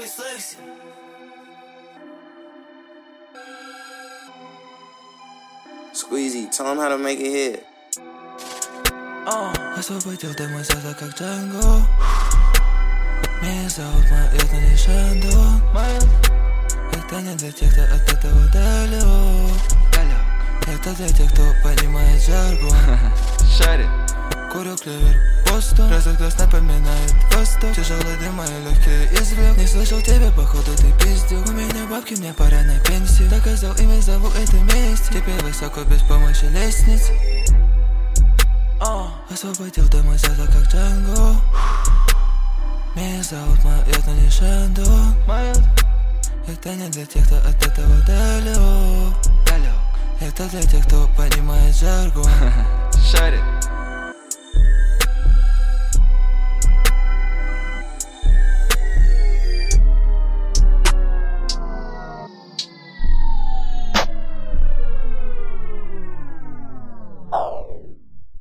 really sexy. Squeezy, tell him how to make it hit. Освободил демозада как Джанго. Меня зовут Майот, но не Шандон. Это не для тех, кто от этого далек. Это для тех, кто понимает жаргон. Курю клевер постом, разок глаз напоминает восток. Тяжелый дым, мои легкие извлек. Не слышал тебя, походу ты пиздил. У меня бабки, мне пора на пенсию. Доказал имя, зову это месть. Теперь высоко без помощи лестниц. Освободил демозада как Джанго. Меня зовут Майот, но не Шандон. Это не для тех, кто от этого далек. Это для тех, кто понимает жаргон.